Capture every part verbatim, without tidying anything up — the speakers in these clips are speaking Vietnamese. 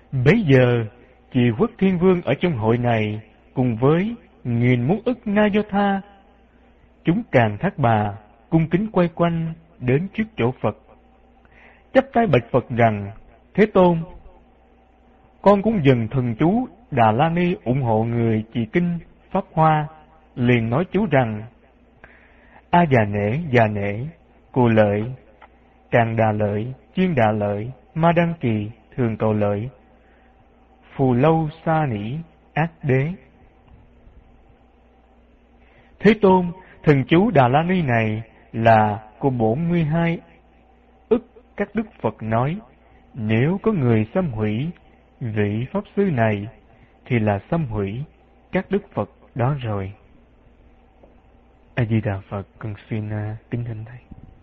Bấy giờ, Trì Quốc Thiên Vương ở trong hội này cùng với nghìn muôn ức Na Do Tha, chúng Càn Thác Bà cung kính quay quanh đến trước chỗ Phật, chắp tay bạch Phật rằng: Thế Tôn, con cũng dần thần chú Đà La Ni ủng hộ người trì kinh Pháp Hoa, liền nói chú rằng: A Già Nể, Già Nể, Cù Lợi, Càng Đà Lợi, Chuyên Đà Lợi, Ma Đăng Kỳ, Thường Cầu Lợi, Phù Lâu Sa Nỉ, Ác Đế. Thế Tôn, thần chú Đà La Ni này là của bốn mươi hai ức các đức Phật nói, nếu có người xâm hủy vị Pháp Sư này, thì là xâm hủy các đức Phật đó rồi. A Di Đà Phật. Con xin uh, kính thỉnh thầy.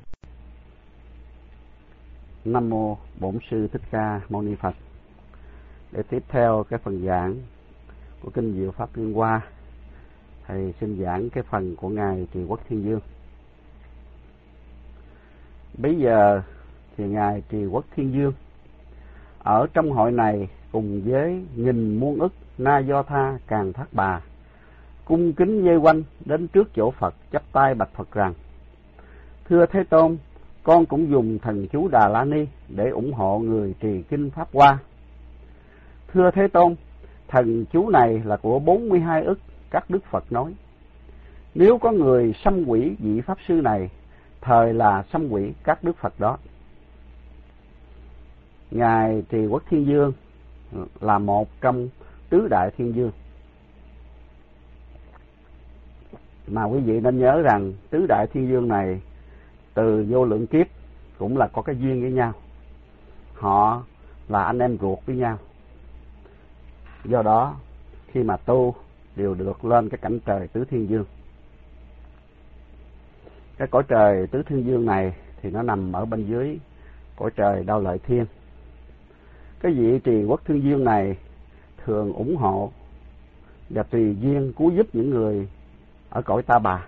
Nam mô Bổn Sư Thích Ca Mâu Ni Phật. Để tiếp theo cái phần giảng của kinh Diệu Pháp Liên Hoa, thầy xin giảng cái phần của ngài Trì Quốc Thiên Vương. Bây giờ thì ngài Trì Quốc Thiên Vương ở trong hội này cùng với nghìn muôn ức Na Do Tha Càn Thác Bà cung kính vây quanh đến trước chỗ Phật, chắp tay bạch Phật rằng: Thưa Thế Tôn, con cũng dùng thần chú Đà La Ni để ủng hộ người trì kinh Pháp Hoa. Thưa Thế Tôn, thần chú này là của bốn mươi hai ức các đức Phật nói, nếu có người xâm hủy vị Pháp Sư này, thời là xâm hủy các đức Phật đó. Ngài Trì Quốc Thiên Vương là một trong tứ đại thiên vương, mà quý vị nên nhớ rằng tứ đại thiên vương này từ vô lượng kiếp cũng là có cái duyên với nhau, họ là anh em ruột với nhau. Do đó khi mà tu đều được lên cái cảnh trời tứ thiên vương. Cái cõi trời tứ thiên vương này thì nó nằm ở bên dưới cõi trời Đao Lợi Thiên. Cái vị Trì Quốc Thiên Vương này thường ủng hộ và tùy duyên cứu giúp những người ở cõi Ta Bà.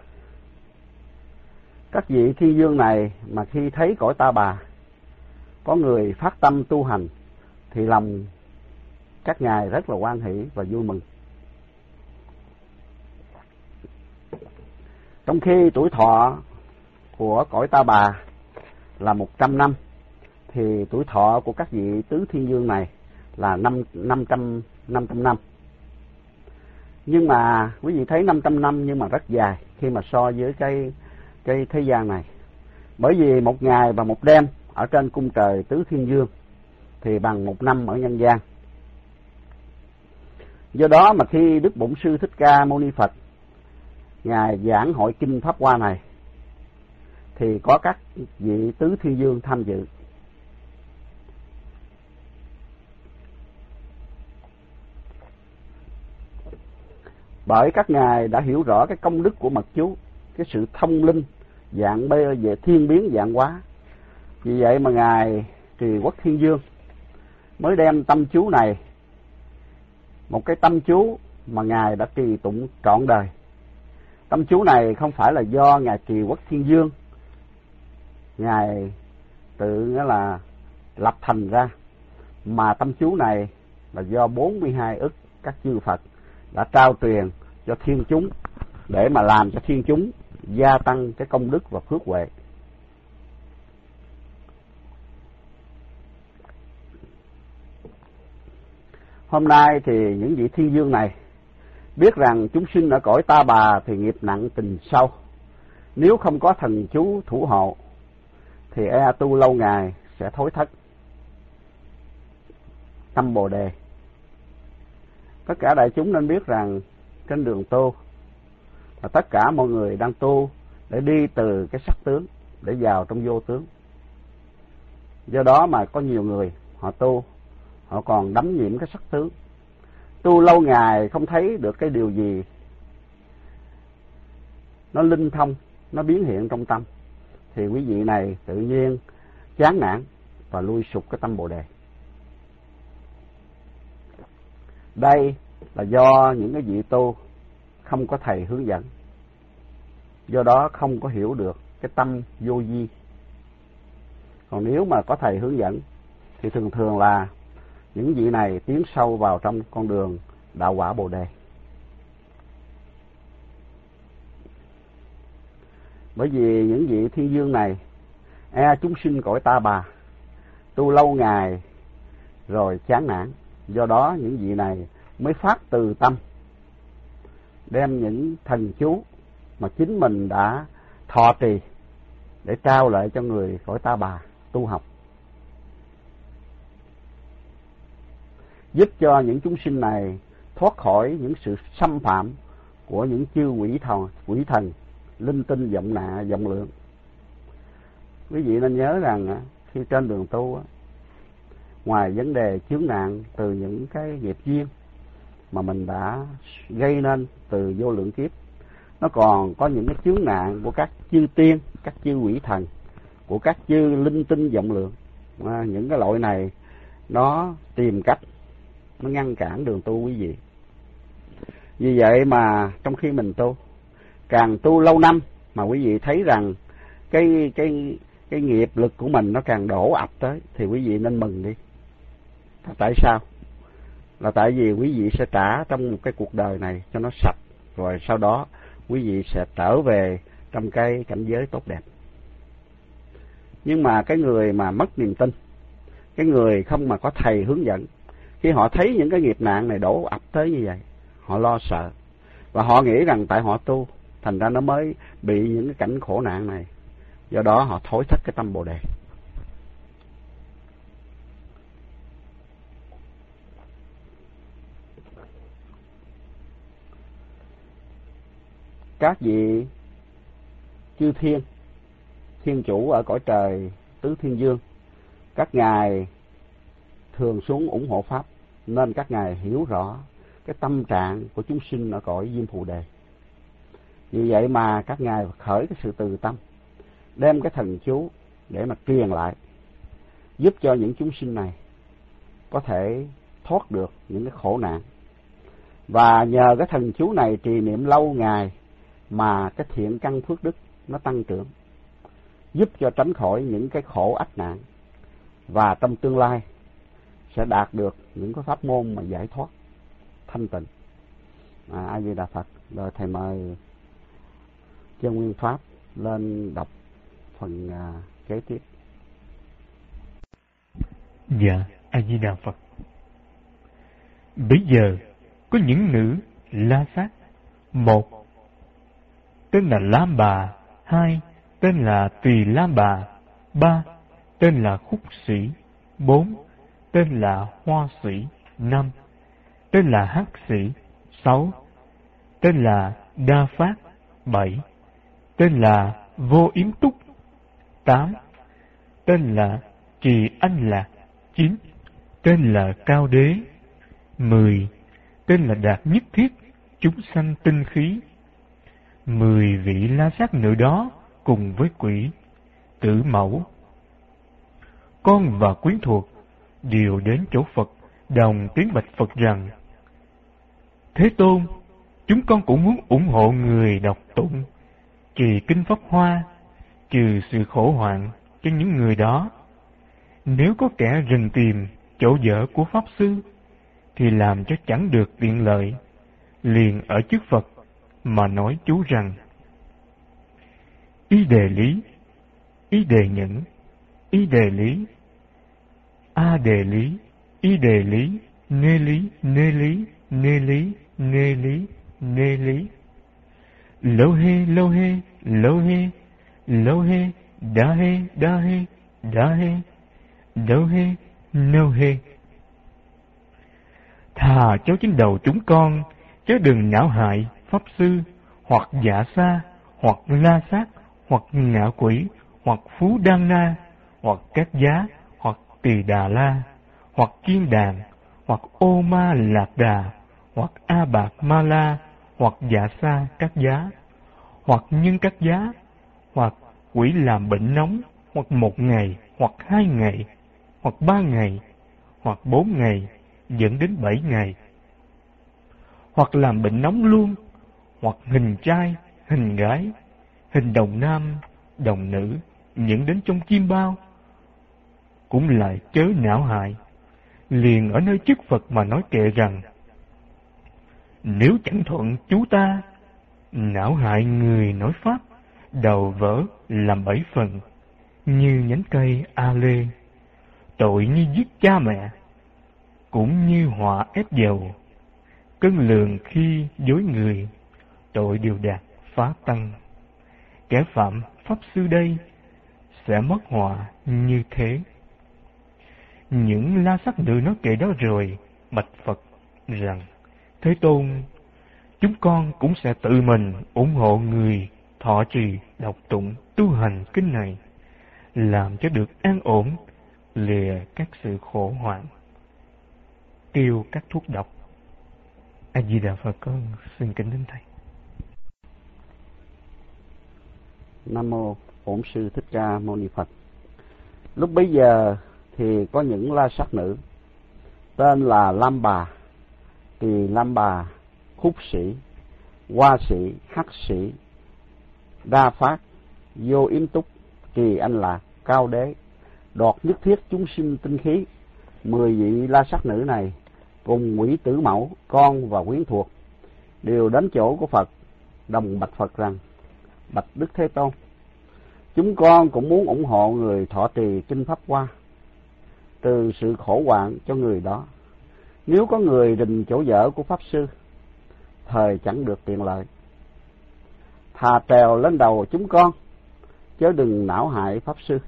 Các vị thiên vương này mà khi thấy cõi Ta Bà có người phát tâm tu hành thì lòng các ngài rất là hoan hỷ và vui mừng. Trong khi tuổi thọ của cõi Ta Bà là một trăm năm, thì tuổi thọ của các vị tứ thiên vương này là năm trăm năm. Nhưng mà quý vị thấy năm trăm năm nhưng mà rất dài khi mà so với cái cái thế gian này. Bởi vì một ngày và một đêm ở trên cung trời tứ thiên vương thì bằng một năm ở nhân gian. Do đó mà khi Đức Bổn Sư Thích Ca Mâu Ni Phật ngài giảng hội kinh Pháp Hoa này thì có các vị tứ thiên vương tham dự. Bởi các ngài đã hiểu rõ cái công đức của mật chú, cái sự thông linh dạng bê về thiên biến dạng hóa. Vì vậy mà ngài Trì Quốc Thiên Vương mới đem tâm chú này, một cái tâm chú mà ngài đã trì tụng trọn đời. Tâm chú này không phải là do ngài Trì Quốc Thiên Vương ngài tự nghĩa là lập thành ra, mà tâm chú này là do bốn mươi hai ức các chư Phật đã trao truyền cho thiên chúng để mà làm cho thiên chúng gia tăng cái công đức và phước huệ. Hôm nay thì những vị thiên vương này biết rằng chúng sinh ở cõi Ta Bà thì nghiệp nặng tình sâu, nếu không có thần chú thủ hộ thì e tu lâu ngày sẽ thối thất tâm Bồ Đề. Tất cả đại chúng nên biết rằng trên đường tu là tất cả mọi người đang tu để đi từ cái sắc tướng để vào trong vô tướng. Do đó mà có nhiều người họ tu, họ còn đắm nhiễm cái sắc tướng, tu lâu ngày không thấy được cái điều gì nó linh thông, nó biến hiện trong tâm, thì quý vị này tự nhiên chán nản và lui sụp cái tâm Bồ Đề. Đây là do những cái vị tu không có thầy hướng dẫn, do đó không có hiểu được cái tâm vô vi. Còn nếu mà có thầy hướng dẫn thì thường thường là những vị này tiến sâu vào trong con đường đạo quả Bồ Đề. Bởi vì những vị thiên dương này e chúng sinh cõi ta bà, tu lâu ngày rồi chán nản, do đó những vị này mới phát từ tâm, đem những thần chú mà chính mình đã thọ trì để trao lại cho người cõi ta bà tu học, giúp cho những chúng sinh này thoát khỏi những sự xâm phạm của những chư quỷ thần, quỷ thần, linh tinh vọng nạ, vọng lượng. Quý vị nên nhớ rằng khi trên đường tu, ngoài vấn đề chướng nạn từ những cái nghiệp duyên mà mình đã gây nên từ vô lượng kiếp, nó còn có những cái chướng nạn của các chư tiên, các chư quỷ thần, của các chư linh tinh vọng lượng. À, những cái loại này nó tìm cách nó ngăn cản đường tu quý vị. Vì vậy mà trong khi mình tu, càng tu lâu năm mà quý vị thấy rằng cái cái cái nghiệp lực của mình nó càng đổ ập tới, thì quý vị nên mừng đi. Tại sao? Là tại vì quý vị sẽ trả trong một cái cuộc đời này cho nó sạch, rồi sau đó quý vị sẽ trở về trong cái cảnh giới tốt đẹp. Nhưng mà cái người mà mất niềm tin, cái người không mà có thầy hướng dẫn, khi họ thấy những cái nghiệp nạn này đổ ập tới như vậy, họ lo sợ và họ nghĩ rằng tại họ tu thành ra nó mới bị những cái cảnh khổ nạn này, do đó họ thối thất cái tâm Bồ Đề. Các vị chư thiên, thiên chủ ở cõi trời tứ thiên dương, các ngài thường xuống ủng hộ pháp, nên các ngài hiểu rõ cái tâm trạng của chúng sinh ở cõi Diêm Phù Đề. Vì vậy mà các ngài khởi cái sự từ tâm, đem cái thần chú để mà truyền lại, giúp cho những chúng sinh này có thể thoát được những cái khổ nạn. Và nhờ cái thần chú này trì niệm lâu ngày mà cái thiện căn phước đức nó tăng trưởng, giúp cho tránh khỏi những cái khổ ách nạn, và trong tương lai sẽ đạt được những cái pháp môn mà giải thoát thanh tịnh. À, A Di Đà Phật. Rồi thầy mời Chân Nguyên Pháp lên đọc phần à, kế tiếp. Dạ, A Di Đà Phật. Bây giờ có những nữ La Sát: một, tên là Lam Bà; hai, tên là Tùy Lam Bà; ba, tên là Khúc Sĩ; bốn, tên là Hoa Sĩ; năm, tên là Hắc Sĩ; sáu, tên là Đa Phát; bảy, tên là Vô Yếm Túc; tám, tên là Trì Anh Lạc; chín, tên là Cao Đế; mười, tên là Đạt Nhất Thiết Chúng Sanh Tinh Khí. Mười vị La Sát nữ đó cùng với quỷ, Tử Mẫu, con và quyến thuộc đều đến chỗ Phật, đồng tiếng bạch Phật rằng: Thế Tôn, chúng con cũng muốn ủng hộ người đọc tụng trì kinh Pháp Hoa, trừ sự khổ hoạn cho những người đó. Nếu có kẻ rình tìm chỗ dở của Pháp Sư, thì làm cho chẳng được tiện lợi, liền ở trước Phật mà nói chú rằng: Y đề lý, y đề nhẫn, y đề lý, a đề lý, y đề lý, nê lý, nê lý, nê lý, nê lý, nê lý. Lô hê, lô hê, lô hê, lô hê, đa hê, đa hê, đa hê, đô hê, nô hê. Thà cho trên đầu chúng con, chớ đừng não hại Pháp Sư, hoặc Dạ Sa, hoặc La Sát, hoặc Ngạ Quỷ, hoặc Phú Đan Na, hoặc Các Giá, hoặc Tỳ Đà La, hoặc Kiên Đàn, hoặc Ô Ma Lạc Đà, hoặc A Bạc Ma La, hoặc Dạ Sa Các Giá, hoặc Nhân Các Giá, hoặc quỷ làm bệnh nóng, hoặc một ngày, hoặc hai ngày, hoặc ba ngày, hoặc bốn ngày, dẫn đến bảy ngày, hoặc làm bệnh nóng luôn, hoặc hình trai, hình gái, hình đồng nam, đồng nữ, dẫn đến trong chim bao, cũng lại chớ não hại. liền ở nơi trước Phật mà nói kệ rằng: nếu chẳng thuận chú ta, não hại người nói pháp, đầu vỡ làm bảy phần, như nhánh cây a lê, tội như giết cha mẹ, cũng như họa ép dầu, cân lường khi dối người, tội đều đạt phá tăng. Kẻ phạm pháp sư đây sẽ mất họa như thế. Những la sát nữ nói kệ đó rồi bạch Phật rằng: Thế Tôn, chúng con cũng sẽ tự mình ủng hộ người thọ trì đọc tụng tu hành kinh này, làm cho được an ổn, lìa các sự khổ hoạn, tiêu các thuốc độc. A Di Đà Phật, con xin kính đến thầy. Nam mô Bổn Sư Thích Ca Mâu Ni Phật. Lúc bấy giờ thì có những la sát nữ tên là Lam Bà, Tỳ Lam Bà, Khúc Sĩ, Hoa Sĩ, Hắc Sĩ, Đa Phát, Vô Yếm Túc, Kỳ Anh Lạc, Cao Đế, đoạt nhất thiết chúng sinh tinh khí. Mười vị la sát nữ này cùng Ngụy Tử Mẫu, con và quyến thuộc đều đến chỗ của Phật, đồng bạch Phật rằng: bạch Đức Thế Tôn, chúng con cũng muốn ủng hộ người thọ trì kinh Pháp Hoa, từ sự khổ hoạn cho người đó. Nếu có người rình chỗ vợ của Pháp Sư, thời chẳng được tiện lợi, thà trèo lên đầu chúng con, chớ đừng não hại Pháp Sư.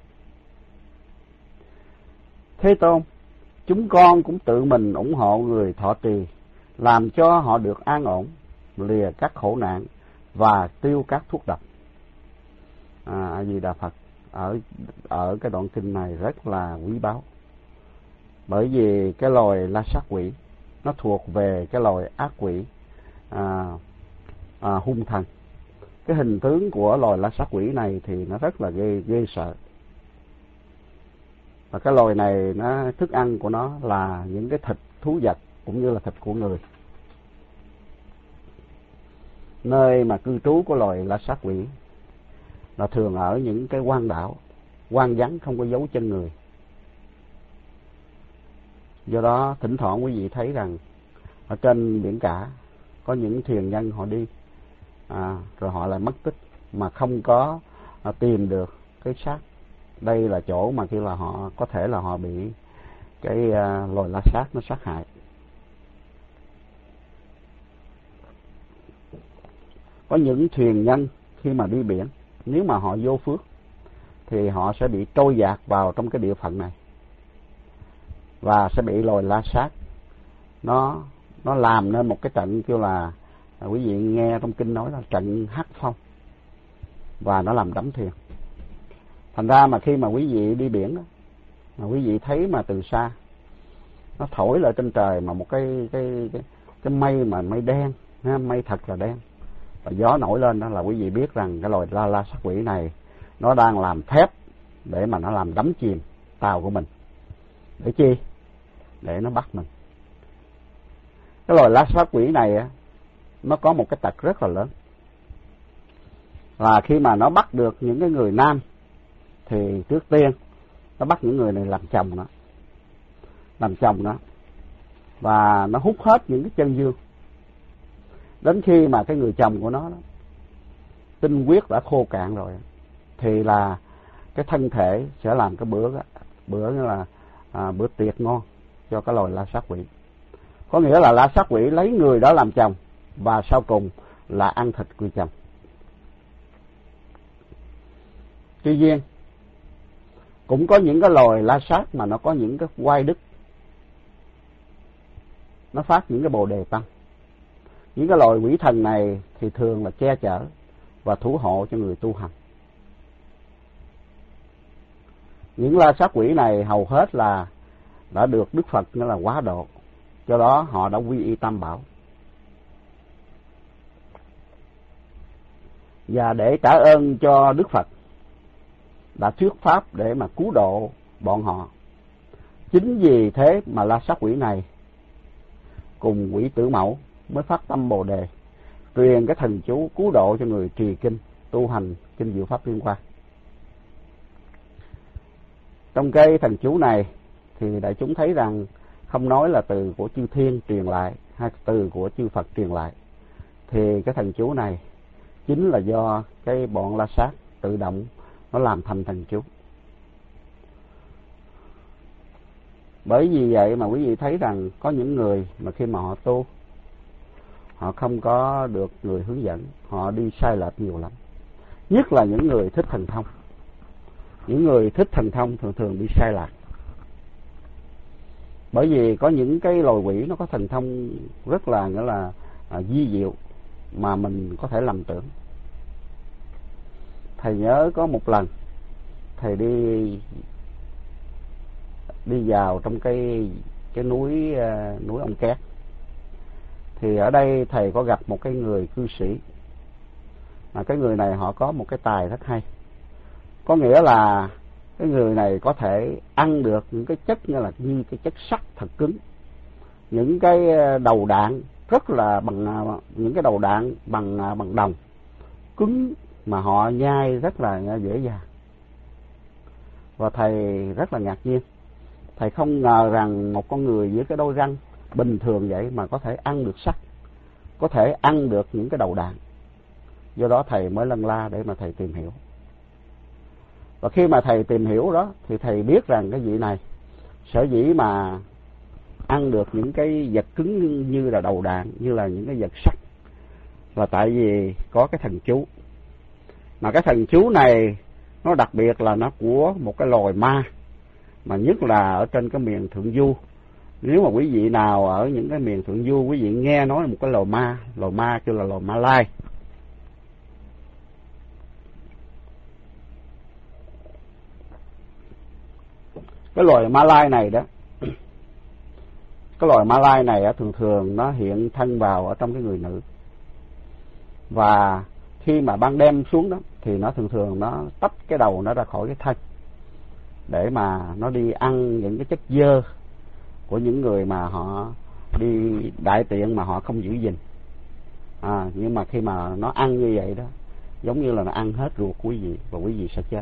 Thế Tôn, chúng con cũng tự mình ủng hộ người thọ trì, làm cho họ được an ổn, lìa các khổ nạn và tiêu các thuốc độc. À, A Di Đà Phật ở ở cái đoạn kinh này rất là quý báu, bởi vì cái loài la sát quỷ nó thuộc về cái loài ác quỷ à, à, hung thần. Cái hình tướng của loài la sát quỷ này thì nó rất là ghê ghê sợ. Và cái loài này nó thức ăn của nó là những cái thịt thú vật cũng như là thịt của người. Nơi mà cư trú của loài la sát quỷ là thường ở những cái hoang đảo, hoang vắng, không có dấu chân người. Do đó thỉnh thoảng quý vị thấy rằng ở trên biển cả có những thuyền nhân họ đi à, rồi họ lại mất tích mà không có à, tìm được cái xác. Đây là chỗ mà khi là họ có thể là họ bị cái à, loài la sát nó sát hại. Có những thuyền nhân khi mà đi biển, nếu mà họ vô phước thì họ sẽ bị trôi dạt vào trong cái địa phận này và sẽ bị loài la sát nó nó làm nên một cái trận kêu là à, quý vị nghe trong kinh nói là trận hắc phong, và nó làm đắm thuyền. Thành ra mà khi mà quý vị đi biển đó, mà quý vị thấy mà từ xa nó thổi lại trên trời mà một cái cái cái, cái mây mà mây đen, mây thật là đen, và gió nổi lên, đó là quý vị biết rằng cái loài la la sát quỷ này nó đang làm thép để mà nó làm đắm chìm tàu của mình. Để chi? Để nó bắt mình. Cái loài la sát quỷ này á, nó có một cái tật rất là lớn, là khi mà nó bắt được những cái người nam thì trước tiên nó bắt những người này làm chồng nó, làm chồng nó, và nó hút hết những cái chân dương. Đến khi mà cái người chồng của nó đó, tinh huyết đã khô cạn rồi, thì là cái thân thể sẽ làm cái bữa bữa là à, bữa tiệc ngon cho cái loài la sát quỷ. Có nghĩa là la sát quỷ lấy người đó làm chồng và sau cùng là ăn thịt người chồng. Tuy nhiên cũng có những cái loài la sát mà nó có những cái oai đức, nó phát những cái bồ đề tâm. Những cái loài quỷ thần này thì thường là che chở và thủ hộ cho người tu hành. Những la sát quỷ này hầu hết là đã được Đức Phật nghĩa là quá độ, do đó họ đã quy y Tam Bảo. Và để trả ơn cho Đức Phật đã thuyết pháp để mà cứu độ bọn họ, chính vì thế mà la sát quỷ này cùng Quỷ Tử Mẫu mới phát tâm Bồ Đề, truyền cái thần chú cứu độ cho người trì kinh, tu hành kinh Diệu Pháp Liên Hoa. Trong cái thần chú này thì đại chúng thấy rằng không nói là từ của chư thiên truyền lại hay từ của chư Phật truyền lại, thì cái thần chú này chính là do cái bọn La Sát tự động nó làm thành thần chú. Bởi vì vậy mà quý vị thấy rằng có những người mà khi mà họ tu, họ không có được người hướng dẫn, họ đi sai lệch nhiều lắm. Nhất là những người thích thần thông. Những người thích thần thông thường thường đi sai lạc. Bởi vì có những cái loài quỷ nó có thần thông rất là nghĩa là à, di diệu mà mình có thể lầm tưởng. Thầy nhớ có một lần thầy đi đi vào trong cái cái núi uh, núi Ông Két, thì ở đây thầy có gặp một cái người cư sĩ, mà cái người này họ có một cái tài rất hay. Có nghĩa là cái người này có thể ăn được những cái chất như là như cái chất sắt thật cứng, những cái đầu đạn rất là bằng những cái đầu đạn bằng bằng đồng cứng mà họ nhai rất là dễ dàng. Và thầy rất là ngạc nhiên, thầy không ngờ rằng một con người với cái đôi răng bình thường vậy mà có thể ăn được sắt, có thể ăn được những cái đầu đạn. Do đó thầy mới lân la để mà thầy tìm hiểu. Và khi mà thầy tìm hiểu đó thì thầy biết rằng cái vị này sở dĩ mà ăn được những cái vật cứng như là đầu đạn, như là những cái vật sắt, là tại vì có cái thần chú. Mà cái thần chú này nó đặc biệt là nó của một cái loài ma, mà nhất là ở trên cái miền Thượng Du. Nếu mà quý vị nào ở những cái miền Thượng Du, quý vị nghe nói một cái loài ma, loài ma kêu là loài Ma Lai. Cái loài Ma Lai này đó, cái loài Ma Lai này á, thường thường nó hiện thân vào ở trong cái người nữ. Và khi mà ban đêm xuống đó thì nó thường thường nó tách cái đầu nó ra khỏi cái thân để mà nó đi ăn những cái chất dơ của những người mà họ đi đại tiện mà họ không giữ gìn. À, nhưng mà khi mà nó ăn như vậy đó, giống như là nó ăn hết ruột của quý vị và quý vị sẽ chết.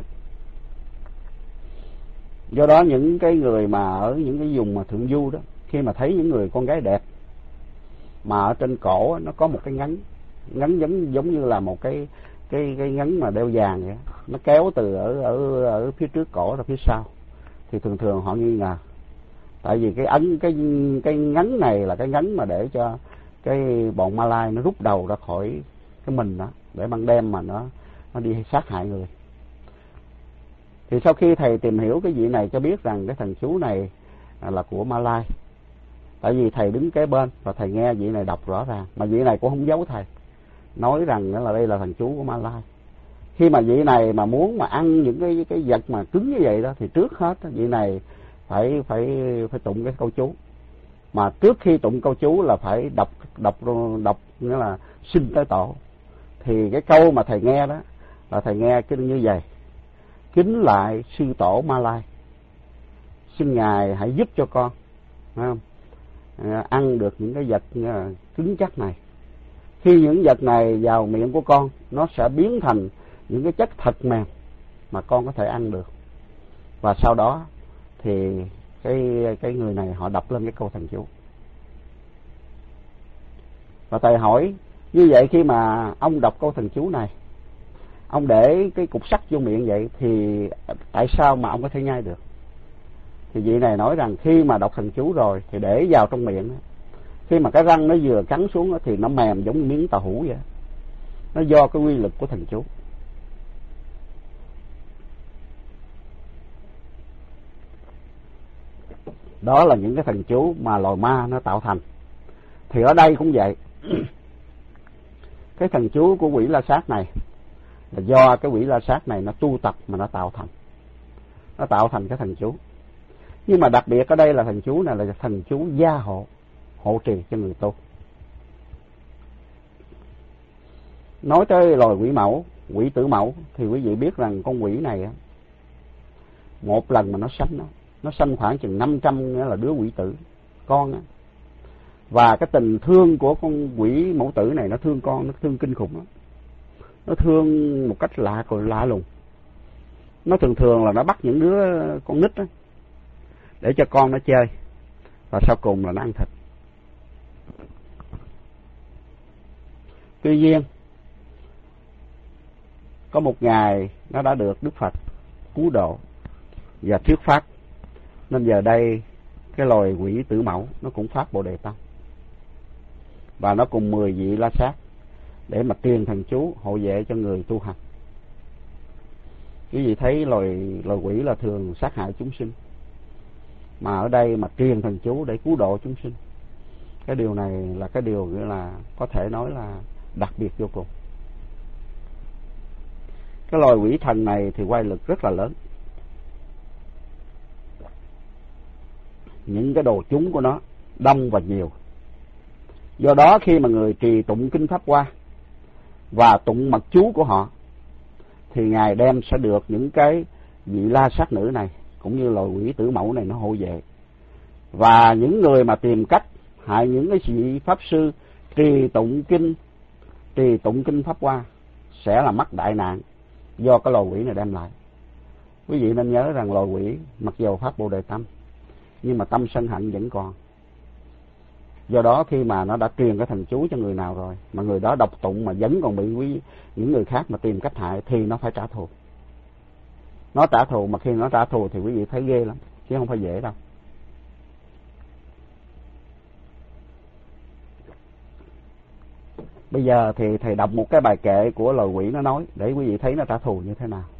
Do đó những cái người mà ở những cái vùng mà Thượng Du đó, khi mà thấy những người con gái đẹp mà ở trên cổ nó có một cái ngắn, ngắn giống giống như là một cái cái cái ngắn mà đeo vàng vậy, nó kéo từ ở ở ở phía trước cổ ra phía sau, thì thường thường họ nghi ngờ. Tại vì cái ấn cái cái ngắn này là cái ngắn mà để cho cái bọn Ma Lai nó rút đầu ra khỏi cái mình đó, để ban đêm mà nó nó đi sát hại người. Thì sau khi thầy tìm hiểu cái vị này cho biết rằng cái thần chú này là của Ma Lai. Tại vì thầy đứng kế bên và thầy nghe vị này đọc rõ ràng, mà vị này cũng không giấu thầy, nói rằng là đây là thần chú của Ma Lai. Khi mà vị này mà muốn mà ăn những cái cái vật mà cứng như vậy đó, thì trước hết vị này phải phải phải tụng cái câu chú. Mà trước khi tụng câu chú là phải đọc đọc đọc nghĩa là xin tới tổ. Thì cái câu mà thầy nghe đó là thầy nghe cái như vậy: kính lại sư tổ Ma Lai, xin ngài hãy giúp cho con, phải không? À, ăn được những cái vật cứng chắc này. Khi những vật này vào miệng của con, nó sẽ biến thành những cái chất thật mềm mà con có thể ăn được. Và sau đó thì cái cái người này họ đọc lên cái câu thần chú. Và thầy hỏi, như vậy khi mà ông đọc câu thần chú này, ông để cái cục sắt vô miệng vậy, thì tại sao mà ông có thể nhai được? Thì vị này nói rằng khi mà đọc thần chú rồi thì để vào trong miệng, khi mà cái răng nó vừa cắn xuống thì nó mềm giống như miếng tàu hũ vậy. Nó do cái quy lực của thần chú. Đó là những cái thần chú mà loài ma nó tạo thành. Thì ở đây cũng vậy. Cái thần chú của quỷ La Sát này là do cái quỷ La Sát này nó tu tập mà nó tạo thành. Nó tạo thành cái thần chú. Nhưng mà đặc biệt ở đây là thần chú này là thần chú gia hộ, hộ trì cho người tu. Nói tới loài quỷ mẫu, quỷ tử mẫu, thì quý vị biết rằng con quỷ này một lần mà nó sanh nó, nó sanh khoảng chừng năm trăm nghĩa là đứa quỷ tử con á. Và cái tình thương của con quỷ mẫu tử này nó thương con, nó thương kinh khủng lắm. Nó thương một cách lạ còn lạ lùng. Nó thường thường là nó bắt những đứa con nít á, để cho con nó chơi, và sau cùng là nó ăn thịt. Tuy nhiên, có một ngày nó đã được Đức Phật cứu độ và thuyết pháp, nên giờ đây cái loài quỷ Tử Mẫu nó cũng phát Bồ Đề Tâm, và nó cùng mười vị La Sát để mà truyền thần chú hộ vệ cho người tu hành. Quý vị thấy loài loài quỷ là thường sát hại chúng sinh, mà ở đây mà truyền thần chú để cứu độ chúng sinh, cái điều này là cái điều nghĩa là có thể nói là đặc biệt vô cùng. Cái loài quỷ thần này thì quay lực rất là lớn. Những cái đồ chúng của nó đông và nhiều. Do đó khi mà người trì tụng kinh Pháp Hoa và tụng mật chú của họ, thì Ngài đem sẽ được những cái vị La Sát nữ này cũng như loài quỷ Tử Mẫu này nó hộ vệ. Và những người mà tìm cách hại những cái vị pháp sư trì tụng kinh trì tụng kinh Pháp Hoa sẽ là mắc đại nạn do cái loài quỷ này đem lại. Quý vị nên nhớ rằng loài quỷ mặc dù phát Bồ Đề Tâm, nhưng mà tâm sân hận vẫn còn. Do đó khi mà nó đã truyền cái thần chú cho người nào rồi, mà người đó đọc tụng mà vẫn còn bị quý những người khác mà tìm cách hại, thì nó phải trả thù. Nó trả thù, mà khi nó trả thù thì quý vị thấy ghê lắm, chứ không phải dễ đâu. Bây giờ thì thầy đọc một cái bài kệ của loài quỷ nó nói, để quý vị thấy nó trả thù như thế nào.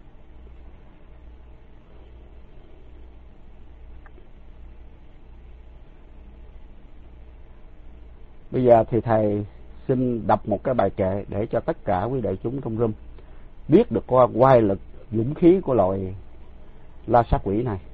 Bây giờ thì thầy xin đọc một cái bài kệ để cho tất cả quý đại chúng trong room biết được qua oai lực dũng khí của loài La Sát quỷ này.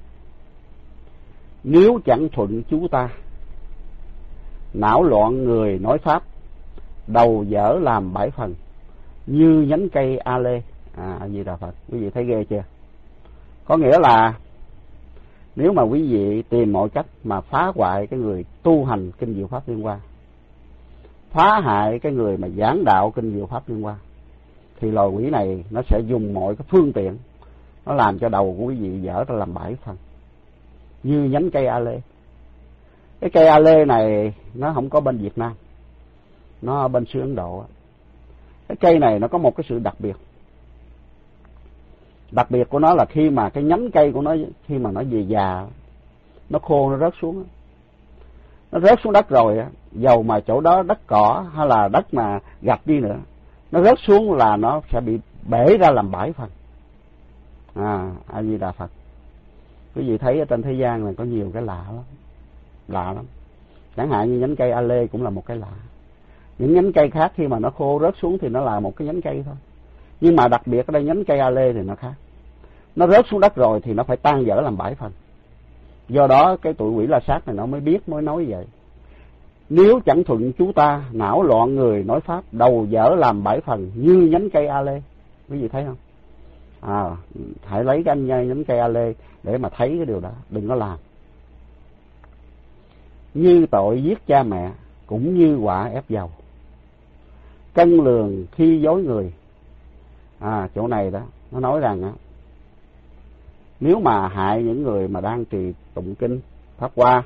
Nếu chẳng thuận chú ta, não loạn người nói pháp, đầu dở làm bảy phần, như nhánh cây A Lê. À, A Di Đà Phật. Quý vị thấy ghê chưa? Có nghĩa là nếu mà quý vị tìm mọi cách mà phá hoại cái người tu hành kinh Diệu Pháp Liên Hoa, phá hại cái người mà giảng đạo kinh Diệu Pháp Liên Hoa, thì loài quỷ này nó sẽ dùng mọi cái phương tiện, nó làm cho đầu của quý vị dở ra làm bảy phần, như nhánh cây A Lê. Cái cây A Lê này nó không có bên Việt Nam, nó ở bên xứ Ấn Độ. Cái cây này nó có một cái sự đặc biệt. Đặc biệt của nó là khi mà cái nhánh cây của nó, khi mà nó về già, nó khô, nó rớt xuống, nó rớt xuống đất rồi, dầu mà chỗ đó đất cỏ hay là đất mà gạch đi nữa, nó rớt xuống là nó sẽ bị bể ra làm bảy phần. À, A Di Đà Phật. Quý vị thấy ở trên thế gian này có nhiều cái lạ lắm, lạ lắm. Chẳng hạn như nhánh cây A Lê cũng là một cái lạ. Những nhánh cây khác khi mà nó khô rớt xuống thì nó là một cái nhánh cây thôi. Nhưng mà đặc biệt ở đây nhánh cây A Lê thì nó khác. Nó rớt xuống đất rồi thì nó phải tan vỡ làm bảy phần. Do đó cái tụi quỷ La Sát này nó mới biết, mới nói vậy. Nếu chẳng thuận chú ta, não loạn người nói pháp, đầu dở làm bảy phần, như nhánh cây A Lê. Quý vị thấy không? À, hãy lấy cái anh nhánh cây A Lê để mà thấy cái điều đó, đừng có làm. Như tội giết cha mẹ, cũng như quả ép dầu, cân lường khi dối người. À, chỗ này đó nó nói rằng á, nếu mà hại những người mà đang trì tụng kinh Pháp Hoa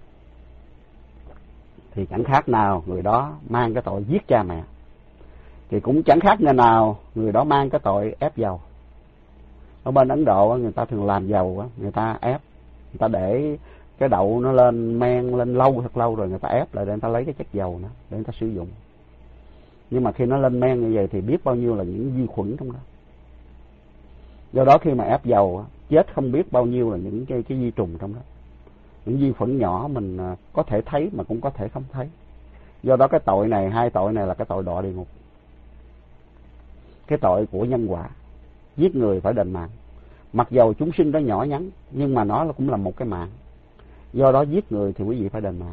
thì chẳng khác nào người đó mang cái tội giết cha mẹ, thì cũng chẳng khác người nào người đó mang cái tội ép dầu. Ở bên Ấn Độ người ta thường làm dầu, người ta ép, người ta để cái đậu nó lên men lên lâu thật lâu rồi người ta ép lại để người ta lấy cái chất dầu nữa để người ta sử dụng. Nhưng mà khi nó lên men như vậy thì biết bao nhiêu là những vi khuẩn trong đó. Do đó khi mà ép dầu chết không biết bao nhiêu là những cái, cái vi trùng trong đó. Những vi khuẩn nhỏ mình có thể thấy mà cũng có thể không thấy. Do đó cái tội này, hai tội này là cái tội đọa địa ngục. Cái tội của nhân quả, giết người phải đền mạng. Mặc dầu chúng sinh đó nhỏ nhắn, nhưng mà nó cũng là một cái mạng. Do đó giết người thì quý vị phải đền mạng.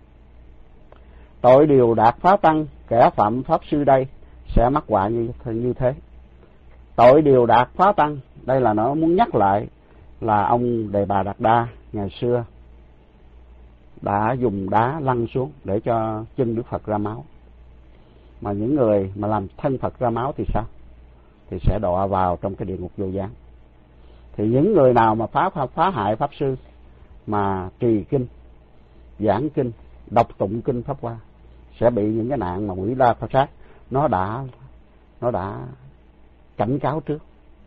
Tội điều đạt phá tăng, kẻ phạm pháp sư đây sẽ mắc họa như, như thế. Tội điều đạt phá tăng, đây là nó muốn nhắc lại là ông Đề Bà Đạt Đa ngày xưa đã dùng đá lăn xuống để cho chân Đức Phật ra máu. Mà những người mà làm thân Phật ra máu thì sao? Thì sẽ đọa vào trong cái địa ngục vô gián. Thì những người nào mà phá phá, phá hại pháp sư mà trì kinh, giảng kinh, đọc tụng kinh Pháp Hoa sẽ bị những cái nạn mà quỷ la sát nó đã nó đã cảnh cáo trước.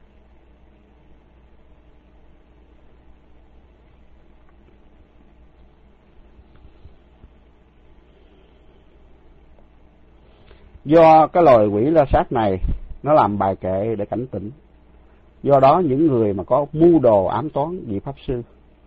Do cái loài quỷ la sát này nó làm bài kệ để cảnh tỉnh, do đó những người mà có mưu đồ ám toán vị pháp sư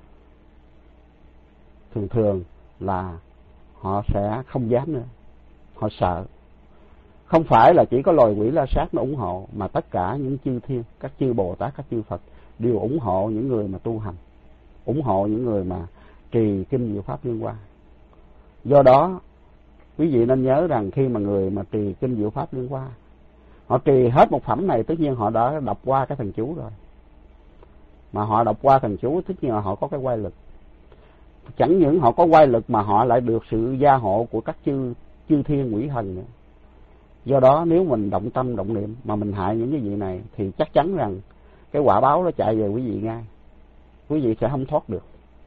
thường thường là họ sẽ không dám nữa, họ sợ. Không phải là chỉ có loài quỷ la sát nó ủng hộ, mà tất cả những chư thiên, các chư Bồ Tát, các chư Phật đều ủng hộ những người mà tu hành, ủng hộ những người mà trì kinh diệu pháp liên hoa. Do đó quý vị nên nhớ rằng khi mà người mà trì kinh diệu pháp liên hoa, họ trì hết một phẩm này, tất nhiên họ đã đọc qua cái thần chú rồi. Mà họ đọc qua thần chú, tất nhiên là họ có cái quay lực. Chẳng những họ có quay lực mà họ lại được sự gia hộ của các chư chư thiên quỷ thần nữa. Do đó nếu mình động tâm động niệm mà mình hại những cái vị này thì chắc chắn rằng cái quả báo nó chạy về quý vị ngay, quý vị sẽ không thoát được.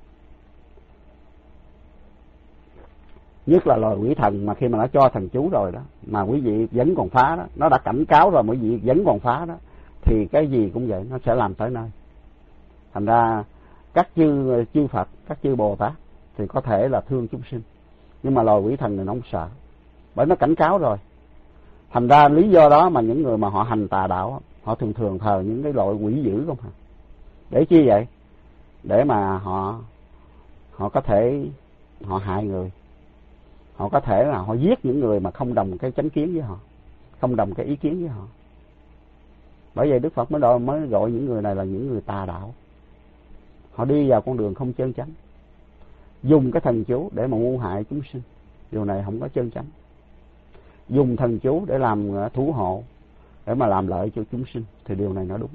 Nhất là loài quỷ thần mà khi mà nó cho thần chú rồi đó, mà quý vị vẫn còn phá đó, nó đã cảnh cáo rồi mà quý vị vẫn còn phá đó, thì cái gì cũng vậy, nó sẽ làm tới nơi. Thành ra các chư chư Phật, các chư Bồ Tát thì có thể là thương chúng sinh, nhưng mà loài quỷ thần này nó không sợ, bởi nó cảnh cáo rồi. Thành ra lý do đó mà những người mà họ hành tà đạo, họ thường thường thờ những cái loại quỷ dữ không hả? Để chi vậy? Để mà họ họ có thể họ hại người, họ có thể là họ giết những người mà không đồng cái chánh kiến với họ, không đồng cái ý kiến với họ. Bởi vậy Đức Phật mới gọi, mới gọi những người này là những người tà đạo. Họ đi vào con đường không chân chánh, dùng cái thần chú để mà mưu hại chúng sinh, điều này không có chân chánh. Dùng thần chú để làm thủ hộ, để mà làm lợi cho chúng sinh, thì điều này nó đúng.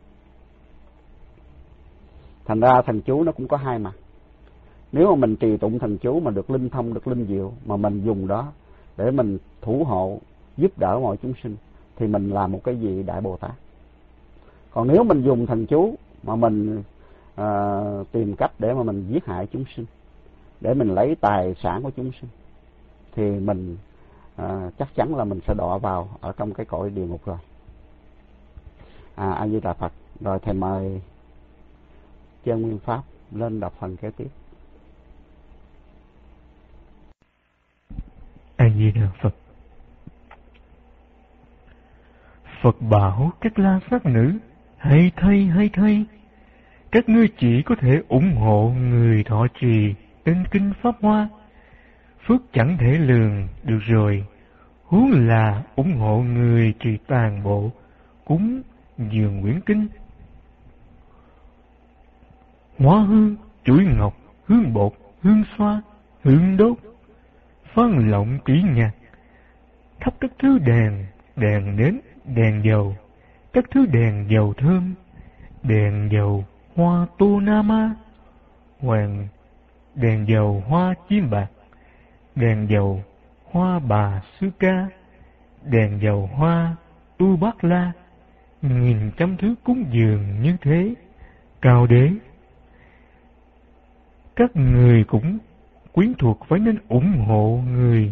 Thành ra thần chú nó cũng có hai mặt. Nếu mà mình trì tụng thần chú mà được linh thông, được linh diệu, mà mình dùng đó để mình thủ hộ, giúp đỡ mọi chúng sinh, thì mình là một cái vị Đại Bồ Tát. Còn nếu mình dùng thần chú mà mình à, tìm cách để mà mình giết hại chúng sinh, để mình lấy tài sản của chúng sinh, thì mình à, chắc chắn là mình sẽ đọa vào ở trong cái cõi địa ngục rồi. À, A Di Đà Phật. Rồi thầy mời Chân Nguyên Pháp lên đọc phần kế tiếp. A Di Đà Phật. Phật bảo các la sát nữ: hay thay, hay thay, các ngươi chỉ có thể ủng hộ người thọ trì tên kinh Pháp Hoa, phước chẳng thể lường được rồi, huống là ủng hộ người trì toàn bộ cúng dường quyển kinh. Hoa hương, chuỗi ngọc, hương bột, hương xoa, hương đốt, phan lộng kỹ nhạc, thắp các thứ đèn, đèn nến, đèn dầu, các thứ đèn dầu thơm, đèn dầu hoa tô na ma, hoàng, đèn dầu hoa chim bạc, đèn dầu hoa bà sư ca, đèn dầu hoa tu bát la, nghìn trăm thứ cúng dường như thế, cao đế. Các người cũng quyến thuộc phải nên ủng hộ người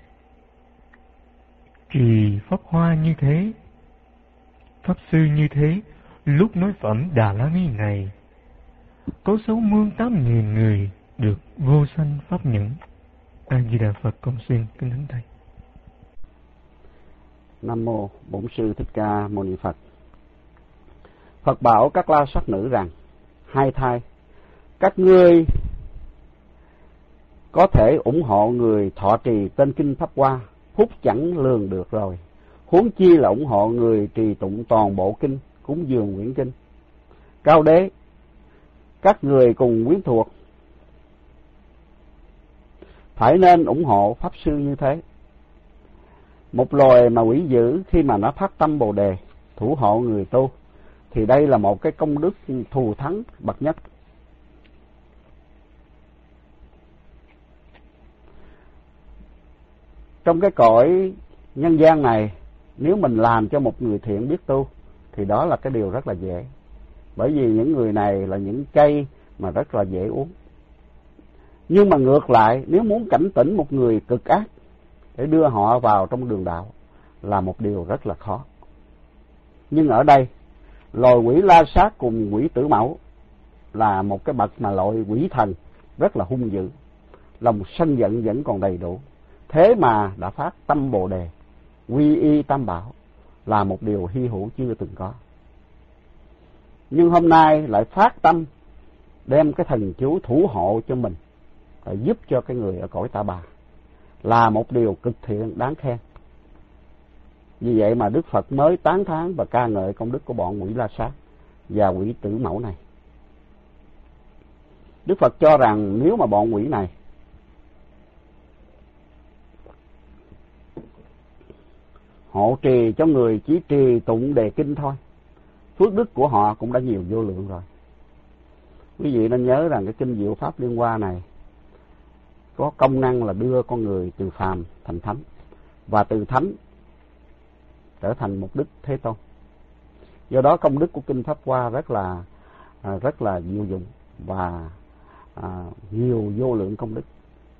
trì Pháp Hoa như thế. Pháp sư như thế, lúc nói phẩm Đà La Ni này, có sáu mươi tám nghìn người được vô sanh pháp nhẫn. A Di Đà Phật. Con xin kính thánh thầy. Nam mô Bổn Sư Thích Ca Mâu Ni Phật. Phật bảo các la sát nữ rằng: hai thai, các ngươi có thể ủng hộ người thọ trì tên kinh Pháp Hoa, phúc chẳng lường được rồi, huống chi là ủng hộ người trì tụng toàn bộ kinh, cúng dường quyển kinh. Cao đế, các người cùng quyến thuộc phải nên ủng hộ pháp sư như thế. Một loài mà quỷ dữ khi mà nó phát tâm Bồ Đề thủ hộ người tu, thì đây là một cái công đức thù thắng bậc nhất. Trong cái cõi nhân gian này, nếu mình làm cho một người thiện biết tu, thì đó là cái điều rất là dễ. Bởi vì những người này là những cây mà rất là dễ uống. Nhưng mà ngược lại, nếu muốn cảnh tỉnh một người cực ác để đưa họ vào trong đường đạo là một điều rất là khó. Nhưng ở đây, loài quỷ La Sát cùng quỷ Tử Mẫu là một cái bậc mà loại quỷ thần rất là hung dữ, lòng sân giận vẫn còn đầy đủ, thế mà đã phát tâm Bồ Đề, quy y Tam Bảo, là một điều hy hữu chưa từng có. Nhưng hôm nay lại phát tâm đem cái thần chú thủ hộ cho mình, để giúp cho cái người ở cõi Ta Bà, là một điều cực thiện đáng khen. Vì vậy mà Đức Phật mới tán thán và ca ngợi công đức của bọn quỷ La Sát và quỷ Tử Mẫu này. Đức Phật cho rằng nếu mà bọn quỷ này hộ trì cho người chỉ trì tụng đề kinh thôi, phước đức của họ cũng đã nhiều vô lượng rồi. Quý vị nên nhớ rằng cái kinh Diệu Pháp Liên Hoa này có công năng là đưa con người từ phàm thành thánh, và từ thánh trở thành một Đức Thế Tôn. Do đó công đức của kinh Pháp Hoa rất là rất là diệu dụng và à, nhiều vô lượng công đức.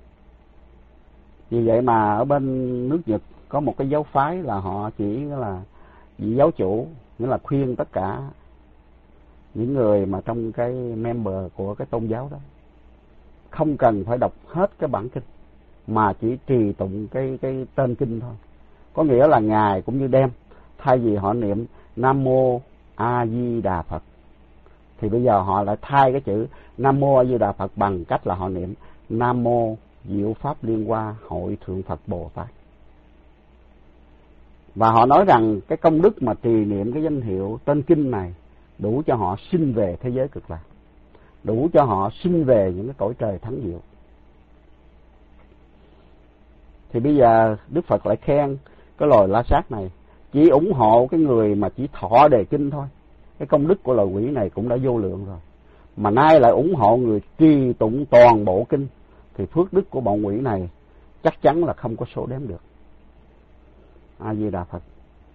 Vì vậy mà ở bên nước Nhật có một cái giáo phái là họ chỉ là vị giáo chủ, nghĩa là khuyên tất cả những người mà trong cái member của cái tôn giáo đó không cần phải đọc hết cái bản kinh, mà chỉ trì tụng cái cái tên kinh thôi. Có nghĩa là Ngài cũng như đem, thay vì họ niệm Nam Mô A Di Đà Phật, thì bây giờ họ lại thay cái chữ Nam Mô A Di Đà Phật bằng cách là họ niệm Nam Mô Diệu Pháp Liên Hoa Hội Thượng Phật Bồ Tát. Và họ nói rằng cái công đức mà trì niệm cái danh hiệu tên kinh này đủ cho họ sinh về thế giới cực lạc, đủ cho họ sinh về những cái cõi trời thắng diệu. Thì bây giờ Đức Phật lại khen cái loài La Sát này chỉ ủng hộ cái người mà chỉ thọ đề kinh thôi. Cái công đức của loài quỷ này cũng đã vô lượng rồi, mà nay lại ủng hộ người trì tụng toàn bộ kinh, thì phước đức của bọn quỷ này chắc chắn là không có số đếm được. A Di Đà Phật.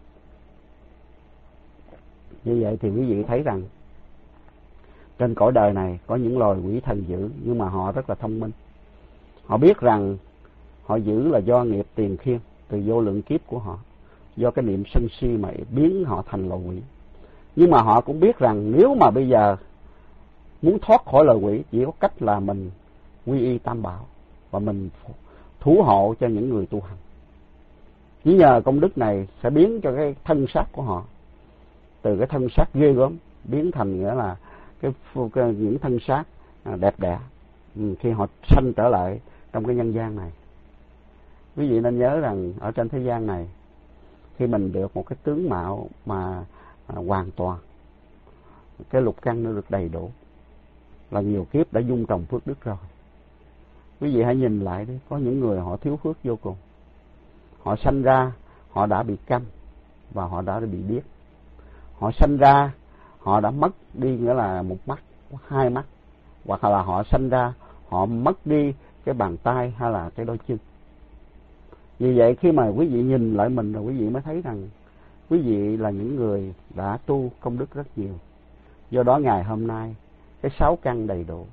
Như vậy thì quý vị thấy rằng trên cõi đời này có những loài quỷ thần dữ, nhưng mà họ rất là thông minh. Họ biết rằng họ giữ là do nghiệp tiền khiên từ vô lượng kiếp của họ, do cái niệm sân si mà biến họ thành loài quỷ. Nhưng mà họ cũng biết rằng nếu mà bây giờ muốn thoát khỏi loài quỷ, chỉ có cách là mình quy y Tam Bảo và mình thủ hộ cho những người tu hành. Chỉ nhờ công đức này sẽ biến cho cái thân xác của họ từ cái thân xác ghê gớm biến thành nghĩa là cái, cái những thân xác đẹp đẽ khi họ sanh trở lại trong cái nhân gian này. Quý vị nên nhớ rằng ở trên thế gian này, khi mình được một cái tướng mạo mà à, hoàn toàn, cái lục căn nó được đầy đủ, là nhiều kiếp đã dung trồng phước đức rồi. Quý vị hãy nhìn lại đi, có những người họ thiếu phước vô cùng. Họ sanh ra, họ đã bị câm và họ đã bị điếc. Họ sanh ra, họ đã mất đi nghĩa là một mắt, hai mắt, hoặc là họ sanh ra, họ mất đi cái bàn tay hay là cái đôi chân. Vì vậy khi mà quý vị nhìn lại mình rồi quý vị mới thấy rằng quý vị là những người đã tu công đức rất nhiều. Do đó ngày hôm nay cái sáu căn đầy đủ,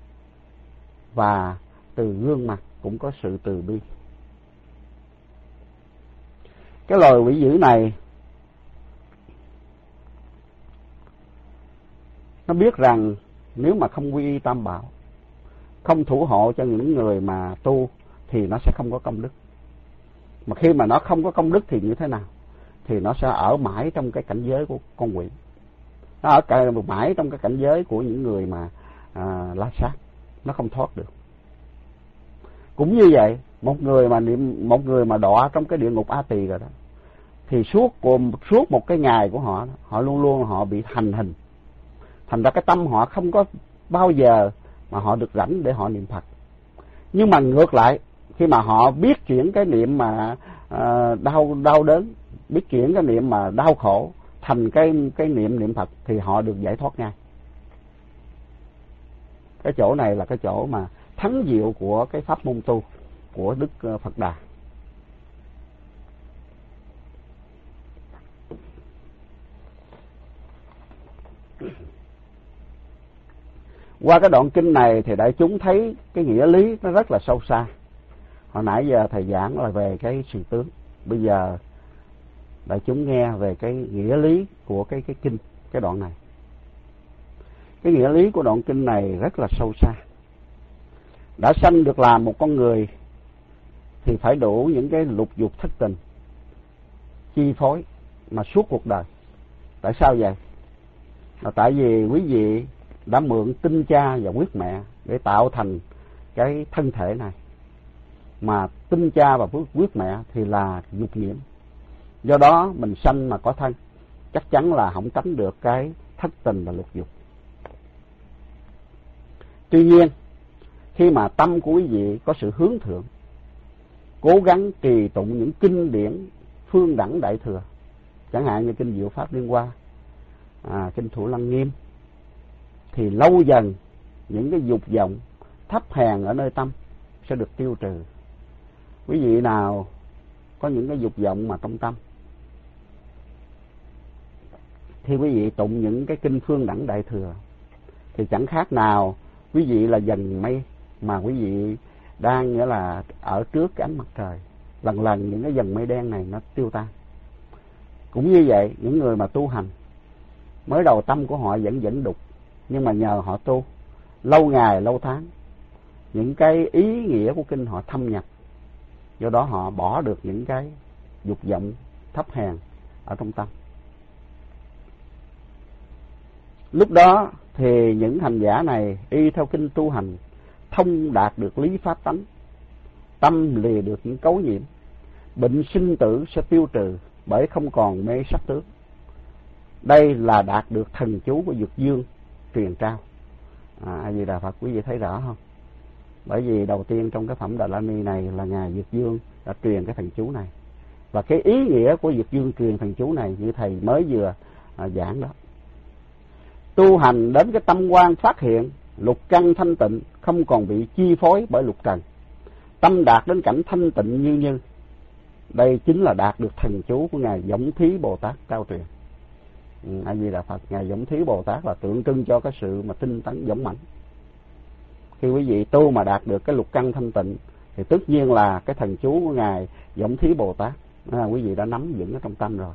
và từ gương mặt cũng có sự từ bi. Cái loài quỷ dữ này nó biết rằng nếu mà không quy y Tam Bảo, không thủ hộ cho những người mà tu, thì nó sẽ không có công đức. Mà khi mà nó không có công đức thì như thế nào? Thì nó sẽ ở mãi trong cái cảnh giới của con quỷ, nó ở cả mãi trong cái cảnh giới của những người mà à, La Sát, nó không thoát được. Cũng như vậy, một người mà niệm, một người mà đọa trong cái địa ngục A Tỳ rồi đó, thì suốt suốt một cái ngày của họ, họ luôn luôn họ bị hành hình. Thành ra cái tâm họ không có bao giờ mà họ được rảnh để họ niệm Phật. Nhưng mà ngược lại, khi mà họ biết chuyển cái niệm mà à, đau đau đớn, biết chuyển cái niệm mà đau khổ thành cái cái niệm niệm Phật, thì họ được giải thoát ngay. Cái chỗ này là cái chỗ mà thắng diệu của cái pháp môn tu của Đức Phật Đà. Qua cái đoạn kinh này thì đại chúng thấy cái nghĩa lý nó rất là sâu xa. Hồi nãy giờ thầy giảng là về cái sự tướng, bây giờ đại chúng nghe về cái nghĩa lý của cái cái kinh, cái đoạn này. Cái nghĩa lý của đoạn kinh này rất là sâu xa. Đã sanh được làm một con người thì phải đủ những cái lục dục thất tình chi phối mà suốt cuộc đời. Tại sao vậy? Là tại vì quý vị đã mượn tinh cha và huyết mẹ để tạo thành cái thân thể này, mà tinh cha và huyết mẹ thì là dục nhiễm. Do đó mình sanh mà có thân, chắc chắn là không tránh được cái thất tình và lục dục. Tuy nhiên, khi mà tâm của quý vị có sự hướng thượng, cố gắng trì tụng những kinh điển phương đẳng đại thừa, chẳng hạn như kinh Diệu Pháp Liên Hoa, à, kinh Thủ Lăng Nghiêm, thì lâu dần những cái dục vọng thấp hèn ở nơi tâm sẽ được tiêu trừ. Quý vị nào có những cái dục vọng mà trong tâm, thì quý vị tụng những cái kinh phương đẳng đại thừa thì chẳng khác nào quý vị là dần mây mà quý vị đang nghĩa là ở trước cái ánh mặt trời. Lần lần những cái dần mây đen này nó tiêu tan. Cũng như vậy, những người mà tu hành, mới đầu tâm của họ vẫn vẫn đục, nhưng mà nhờ họ tu lâu ngày lâu tháng, những cái ý nghĩa của kinh họ thâm nhập, do đó họ bỏ được những cái dục vọng thấp hèn ở trong tâm. Lúc đó thì những hành giả này y theo kinh tu hành, thông đạt được lý pháp tánh, tâm lìa được những cấu nhiễm, bệnh sinh tử sẽ tiêu trừ bởi không còn mê sắc tướng. Đây là đạt được thần chú của Dược Dương truyền trao. À, A Di Đà Phật, quý vị thấy rõ không? Bởi vì đầu tiên trong cái phẩm Đà La Ni này là Ngài Dược Dương đã truyền cái thần chú này, và cái ý nghĩa của Dược Dương truyền thần chú này như thầy mới vừa à, giảng đó. Tu hành đến cái tâm quan phát hiện, lục căn thanh tịnh, không còn bị chi phối bởi lục trần, tâm đạt đến cảnh thanh tịnh như như. Đây chính là đạt được thần chú của Ngài Võng Thí Bồ Tát trao truyền. Ừ, A Di Đà Phật, Ngài Võng Thí Bồ Tát là tượng trưng cho cái sự mà tinh tấn dũng mãnh. Khi quý vị tu mà đạt được cái lục căn thanh tịnh thì tất nhiên là cái thần chú của Ngài Võng Thí Bồ Tát à, quý vị đã nắm vững ở trong tâm rồi.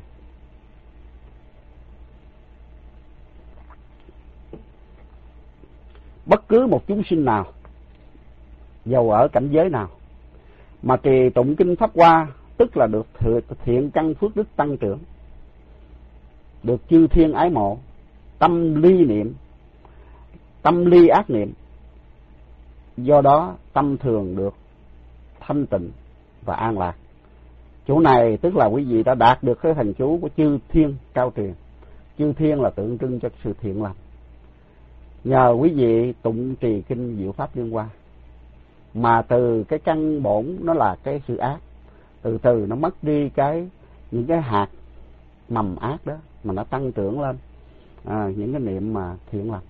Bất cứ một chúng sinh nào, dầu ở cảnh giới nào, mà trì tụng kinh Pháp Hoa, tức là được thiện căn phước đức tăng trưởng, được chư thiên ái mộ, tâm ly niệm, tâm ly ác niệm. Do đó tâm thường được thanh tịnh và an lạc. Chỗ này tức là quý vị đã đạt được cái thần chú của chư thiên cao truyền. Chư thiên là tượng trưng cho sự thiện lành. Nhờ quý vị tụng trì kinh Diệu Pháp Liên Hoa, mà từ cái căn bổn nó là cái sự ác, từ từ nó mất đi cái những cái hạt mầm ác đó, mà nó tăng trưởng lên à, những cái niệm mà thiện lành.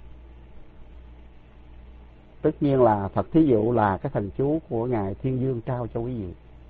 Tất nhiên là Phật thí dụ là cái thần chú của Ngài Thiên Dương trao cho quý vị.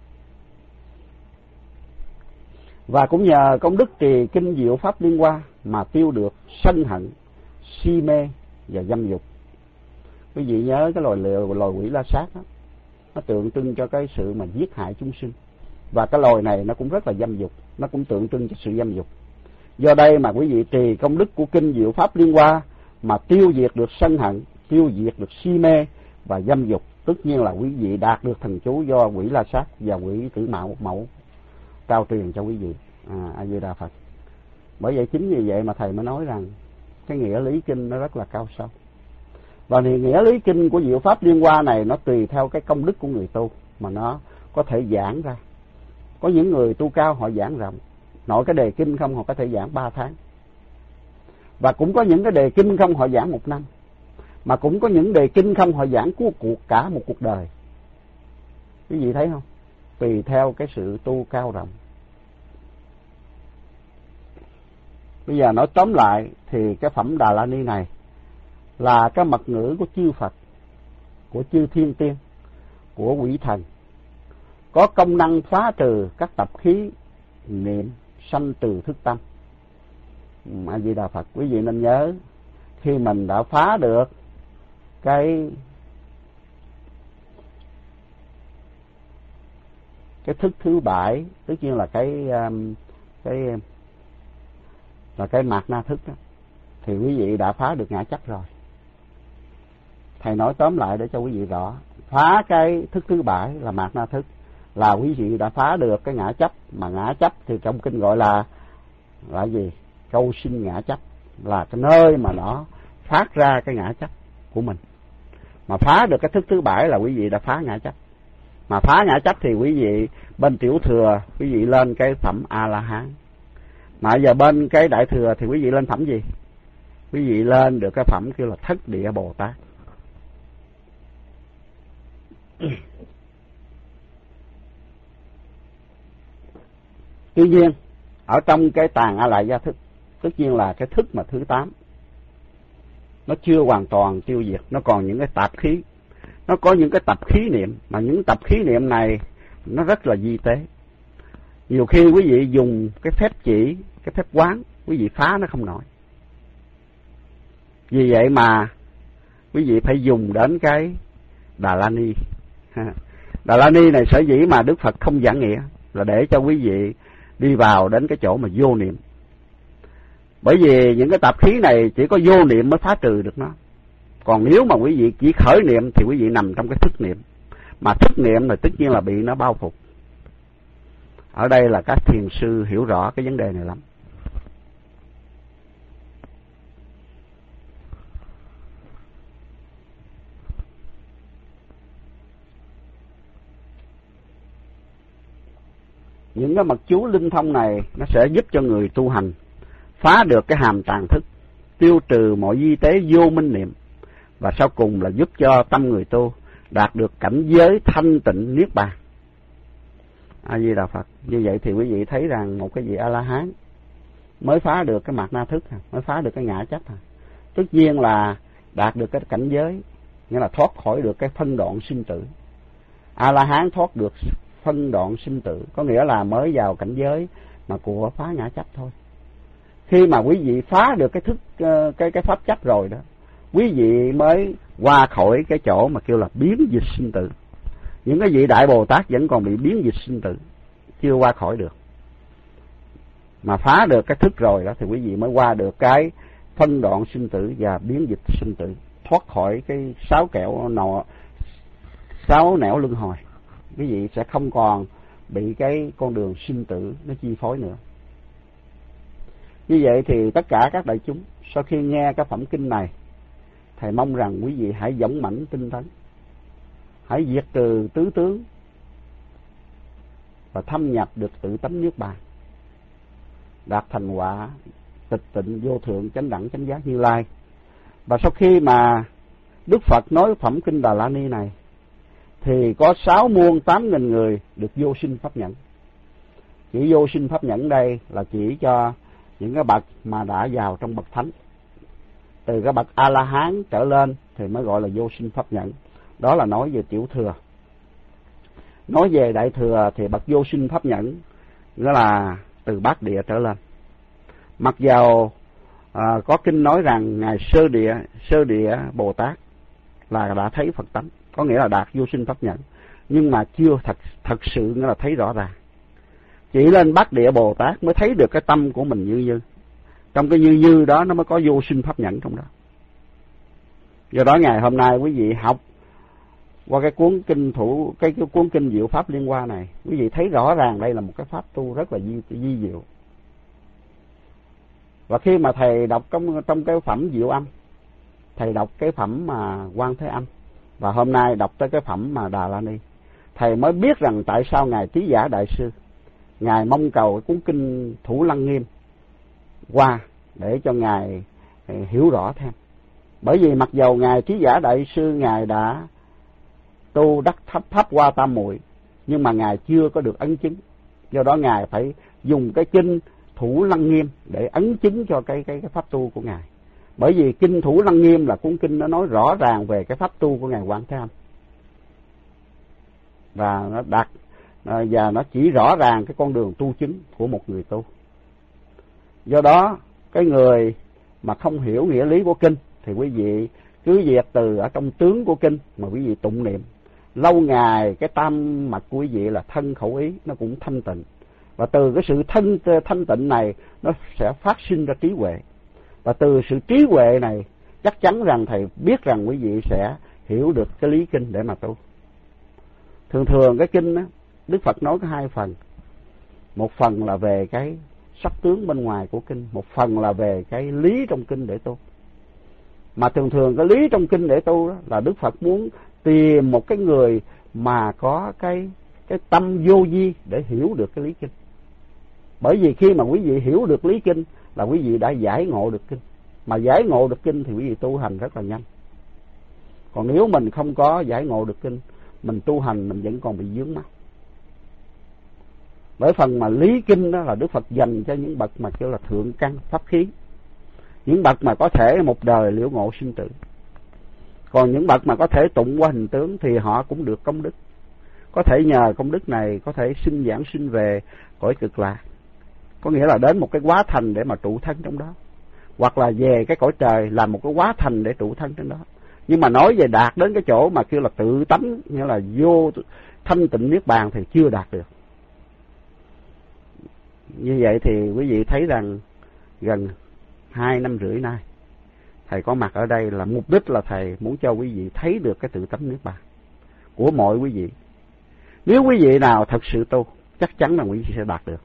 Và cũng nhờ công đức trì kinh Diệu Pháp Liên Hoa mà tiêu được sân hận, si mê và dâm dục. Quý vị nhớ cái loài loài quỷ la sát đó, nó tượng trưng cho cái sự mà giết hại chúng sinh, và cái loài này nó cũng rất là dâm dục, nó cũng tượng trưng cho sự dâm dục. Do đây mà quý vị trì công đức của kinh Diệu Pháp Liên Hoa mà tiêu diệt được sân hận, tiêu diệt được si mê và dâm dục, tất nhiên là quý vị đạt được thần chú do quỷ la sát và quỷ tử mạo mẫu trao truyền cho quý vị. À, A Di Đà Phật. Bởi vậy chính vì vậy mà thầy mới nói rằng cái nghĩa lý kinh nó rất là cao sâu. Và thì nghĩa lý kinh của Diệu Pháp Liên Hoa này nó tùy theo cái công đức của người tu mà nó có thể giảng ra. Có những người tu cao họ giảng rộng, nội cái đề kinh không họ có thể giảng ba tháng. Và cũng có những cái đề kinh không họ giảng một năm. Mà cũng có những đề kinh không họ giảng của cuộc cả một cuộc đời. Quý vị thấy không? Tùy theo cái sự tu cao rộng. Bây giờ nói tóm lại thì cái phẩm Đà La Ni này là cái mật ngữ của chư Phật, của chư thiên tiên, của quỷ thần, có công năng phá trừ các tập khí niệm sanh từ thức tâm. A Di Đà Phật. Quý vị nên nhớ, khi mình đã phá được cái cái thức thứ bảy, tất nhiên là cái cái là cái mạt na thức đó, thì quý vị đã phá được ngã chấp rồi. Thầy nói tóm lại để cho quý vị rõ, phá cái thức thứ bảy là mạt na thức là quý vị đã phá được cái ngã chấp, mà ngã chấp thì trong kinh gọi là là gì? Câu sinh ngã chấp, là cái nơi mà nó phát ra cái ngã chấp của mình. Mà phá được cái thức thứ bảy là quý vị đã phá ngã chấp. Mà phá ngã chấp thì quý vị bên tiểu thừa quý vị lên cái phẩm A La Hán. Mà giờ bên cái đại thừa thì quý vị lên phẩm gì? Quý vị lên được cái phẩm kêu là Thất Địa Bồ Tát. Tuy nhiên ở trong cái tàn A Lại Gia thức, tất nhiên là cái thức mà thứ tám, nó chưa hoàn toàn tiêu diệt, nó còn những cái tạp khí, nó có những cái tập khí niệm, mà những tập khí niệm này nó rất là vi tế. Nhiều khi quý vị dùng cái phép chỉ, cái phép quán, quý vị phá nó không nổi. Vì vậy mà quý vị phải dùng đến cái Đà La Ni. Đà La Ni này sở dĩ mà Đức Phật không giảng nghĩa là để cho quý vị đi vào đến cái chỗ mà vô niệm. Bởi vì những cái tạp khí này chỉ có vô niệm mới phá trừ được nó. Còn nếu mà quý vị chỉ khởi niệm thì quý vị nằm trong cái thức niệm. Mà thức niệm là tất nhiên là bị nó bao phục. Ở đây là các thiền sư hiểu rõ cái vấn đề này lắm. Những cái mật chú linh thông này nó sẽ giúp cho người tu hành phá được cái hàm tàn thức, tiêu trừ mọi vi tế vô minh niệm, và sau cùng là giúp cho tâm người tu đạt được cảnh giới thanh tịnh niết bàn. A Di Đà Phật. Như vậy thì quý vị thấy rằng một cái vị A La Hán mới phá được cái mạt na thức, mới phá được cái ngã chấp, tất nhiên là đạt được cái cảnh giới, nghĩa là thoát khỏi được cái phân đoạn sinh tử. A La Hán thoát được phân đoạn sinh tử, có nghĩa là mới vào cảnh giới mà của phá ngã chấp thôi. Khi mà quý vị phá được cái thức cái cái pháp chấp rồi đó, quý vị mới qua khỏi cái chỗ mà kêu là biến dịch sinh tử. Những cái vị Đại Bồ Tát vẫn còn bị biến dịch sinh tử, chưa qua khỏi được. Mà phá được cái thức rồi đó thì quý vị mới qua được cái phân đoạn sinh tử và biến dịch sinh tử, thoát khỏi cái sáu kẹo nọ sáu nẻo luân hồi. Quý vị sẽ không còn bị cái con đường sinh tử nó chi phối nữa. Như vậy thì tất cả các đại chúng sau khi nghe cái phẩm kinh này, thầy mong rằng quý vị hãy dũng mãnh tinh tấn, hãy diệt trừ tứ tướng và thâm nhập được tự tánh niết bàn, đạt thành quả tịch tịnh vô thượng chánh đẳng chánh giác Như Lai. Và sau khi mà Đức Phật nói phẩm kinh Đà La Ni này thì có sáu muôn tám nghìn người được vô sinh pháp nhẫn. Chỉ vô sinh pháp nhẫn đây là chỉ cho những cái bậc mà đã vào trong bậc thánh. Từ cái bậc A La Hán trở lên thì mới gọi là vô sinh pháp nhẫn. Đó là nói về tiểu thừa. Nói về đại thừa thì bậc vô sinh pháp nhẫn nghĩa là từ bát địa trở lên. Mặc dầu à, có kinh nói rằng ngài sơ địa sơ địa Bồ Tát là đã thấy Phật tánh, có nghĩa là đạt vô sinh pháp nhẫn, nhưng mà chưa thật thật sự nghĩa là thấy rõ ràng. Chỉ lên bát địa Bồ Tát mới thấy được cái tâm của mình như như. Trong cái như như đó nó mới có vô sinh pháp nhẫn trong đó. Do đó ngày hôm nay quý vị học qua cái cuốn kinh thủ cái, cái cuốn kinh Diệu Pháp Liên Hoa này, quý vị thấy rõ ràng đây là một cái pháp tu rất là di, di diệu. Và khi mà thầy đọc trong trong cái phẩm Diệu Âm, thầy đọc cái phẩm mà Quan Thế Âm, và hôm nay đọc tới cái phẩm mà Đà La Ni, thầy mới biết rằng tại sao ngài Trí Giả Đại Sư ngài mong cầu cái cuốn kinh Thủ Lăng Nghiêm qua để cho ngài hiểu rõ thêm. Bởi vì mặc dầu ngài Trí Giả Đại Sư ngài đã tu đắc thấp thấp qua tam muội, nhưng mà ngài chưa có được ấn chứng. Do đó ngài phải dùng cái kinh Thủ Lăng Nghiêm để ấn chứng cho cái cái cái pháp tu của ngài. Bởi vì kinh Thủ Lăng Nghiêm là cuốn kinh nó nói rõ ràng về cái pháp tu của ngài Quan Thế Âm, và nó đặt và nó chỉ rõ ràng cái con đường tu chứng của một người tu. Do đó cái người mà không hiểu nghĩa lý của kinh thì quý vị cứ việc từ ở trong tướng của kinh mà quý vị tụng niệm lâu ngày, cái tam mật của quý vị là thân khẩu ý nó cũng thanh tịnh, và từ cái sự thân thanh tịnh này nó sẽ phát sinh ra trí huệ, và từ sự trí huệ này chắc chắn rằng thầy biết rằng quý vị sẽ hiểu được cái lý kinh để mà tu. Thường thường cái kinh đó, Đức Phật nói có hai phần, một phần là về cái sắc tướng bên ngoài của kinh, một phần là về cái lý trong kinh để tu. Mà thường thường cái lý trong kinh để tu đó là Đức Phật muốn tìm một cái người mà có cái cái tâm vô vi để hiểu được cái lý kinh. Bởi vì khi mà quý vị hiểu được lý kinh là quý vị đã giải ngộ được kinh, mà giải ngộ được kinh thì quý vị tu hành rất là nhanh. Còn nếu mình không có giải ngộ được kinh, mình tu hành mình vẫn còn bị vướng mắc. Bởi phần mà lý kinh đó là Đức Phật dành cho những bậc mà kêu là thượng căn pháp khí, những bậc mà có thể một đời liễu ngộ sinh tử. Còn những bậc mà có thể tụng qua hình tướng thì họ cũng được công đức, có thể nhờ công đức này có thể sinh giảng sinh về cõi cực lạc, có nghĩa là đến một cái hóa thành để mà trụ thân trong đó, hoặc là về cái cõi trời làm một cái hóa thành để trụ thân trong đó. Nhưng mà nói về đạt đến cái chỗ mà kêu là tự tánh, nghĩa là vô thanh tịnh niết bàn thì chưa đạt được. Như vậy thì quý vị thấy rằng gần hai năm rưỡi nay thầy có mặt ở đây là mục đích là thầy muốn cho quý vị thấy được cái tự tánh niết bàn của mọi quý vị. Nếu quý vị nào thật sự tu, chắc chắn là quý vị sẽ đạt được.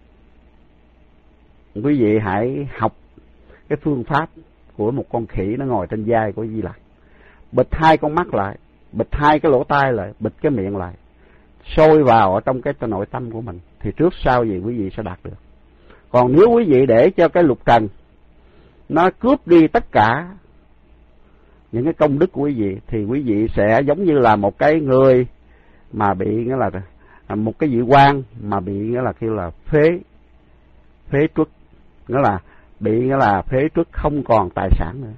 Quý vị hãy học cái phương pháp của một con khỉ nó ngồi trên vai của Di Lặc, bịt hai con mắt lại, bịt hai cái lỗ tai lại, bịt cái miệng lại, sôi vào ở trong cái nội tâm của mình, thì trước sau gì quý vị sẽ đạt được. Còn nếu quý vị để cho cái lục trần nó cướp đi tất cả những cái công đức của quý vị, thì quý vị sẽ giống như là một cái người mà bị, nghĩa là một cái vị quan mà bị, nghĩa là kêu là phế phế truất, nghĩa là bị, nghĩa là phế truất, không còn tài sản nữa.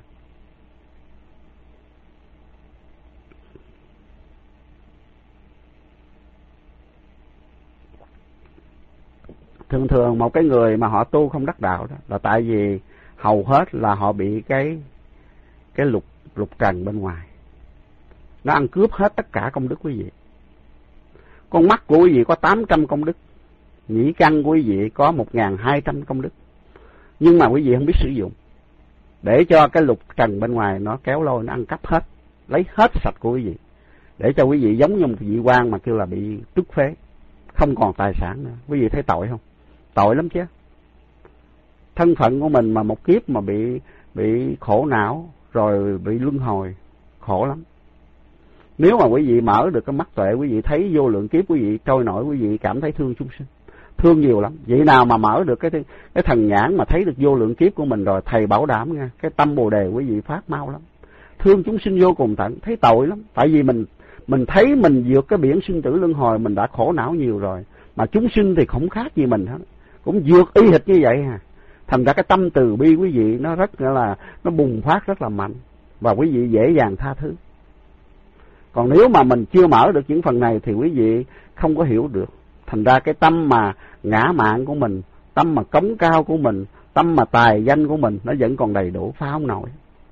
Thường thường một cái người mà họ tu không đắc đạo đó là tại vì hầu hết là họ bị cái cái lục lục trần bên ngoài nó ăn cướp hết tất cả công đức quý vị. Con mắt của quý vị có tám trăm công đức, nhĩ căn của quý vị có một nghìn hai trăm công đức, nhưng mà quý vị không biết sử dụng, để cho cái lục trần bên ngoài nó kéo lôi, nó ăn cắp hết, lấy hết sạch của quý vị, để cho quý vị giống như một vị quan mà kêu là bị tước phế, không còn tài sản nữa. Quý vị thấy tội không? Tội lắm chứ. Thân phận của mình mà một kiếp mà bị bị khổ não rồi bị luân hồi, khổ lắm. Nếu mà quý vị mở được cái mắt tuệ, quý vị thấy vô lượng kiếp, quý vị trôi nổi, quý vị cảm thấy thương chúng sinh, thương nhiều lắm. Vậy nào mà mở được cái cái thần nhãn mà thấy được vô lượng kiếp của mình rồi, thầy bảo đảm nha, cái tâm bồ đề quý vị phát mau lắm, thương chúng sinh vô cùng tận, thấy tội lắm. Tại vì mình mình thấy mình vượt cái biển sinh tử luân hồi, mình đã khổ não nhiều rồi, mà chúng sinh thì không khác gì mình hết, cũng vượt y hệt như vậy à. Thành ra cái tâm từ bi quý vị nó rất là nó bùng phát rất là mạnh, và quý vị dễ dàng tha thứ. Còn nếu mà mình chưa mở được những phần này thì quý vị không có hiểu được. Thành ra cái tâm mà ngã mạn của mình, tâm mà cống cao của mình, tâm mà tài danh của mình nó vẫn còn đầy đủ, phá không nổi.